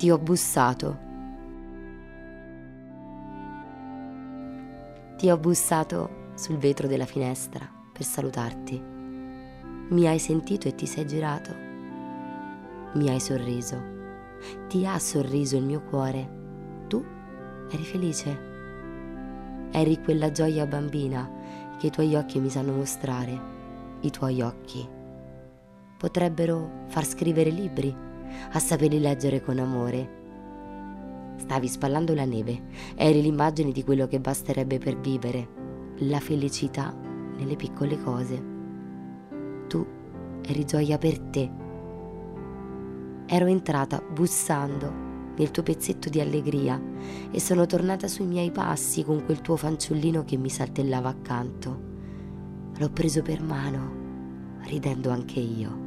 Ti ho bussato. Ti ho bussato sul vetro della finestra per salutarti. Mi hai sentito e ti sei girato. Mi hai sorriso. Ti ha sorriso il mio cuore. Tu eri felice. Eri quella gioia bambina che i tuoi occhi mi sanno mostrare. I tuoi occhi potrebbero far scrivere libri, a saperli leggere con amore. Stavi spallando la neve, eri l'immagine di quello che basterebbe per vivere, la felicità nelle piccole cose. Tu eri gioia per te. Ero entrata bussando nel tuo pezzetto di allegria e sono tornata sui miei passi con quel tuo fanciullino che mi saltellava accanto. L'ho preso per mano, ridendo anche io.